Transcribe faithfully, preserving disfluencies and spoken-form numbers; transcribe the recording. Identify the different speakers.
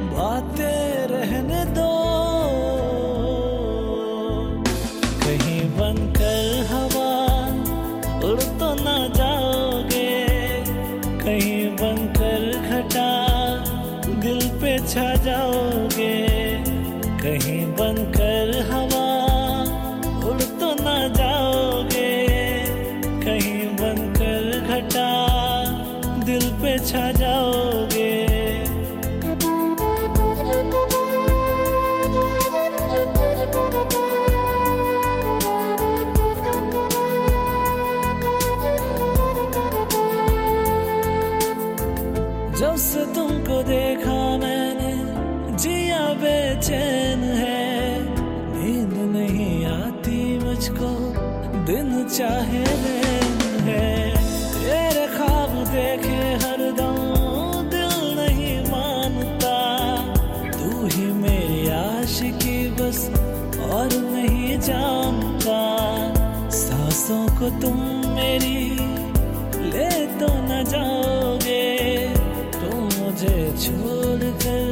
Speaker 1: बातें रहने दो, कहीं बनकर हवा उड़ तो ना जाओगे, कहीं बनकर घटा दिल पे छा जाओगे, कहीं बनकर हवा उड़ तो ना जाओगे, कहीं बनकर घटा दिल पे छा जाओगे। जब से तुमको देखा मैंने जिया बेचैन है, नींद नहीं आती मुझको दिन चाहे रैन है, तेरे ख्वाब देखे हरदम दिल नहीं मानता, तू ही मेरी आशिकी बस और नहीं जानता, सांसों को तुम मेरी ले तो न जाओगे, तुम मुझे छोड़ कर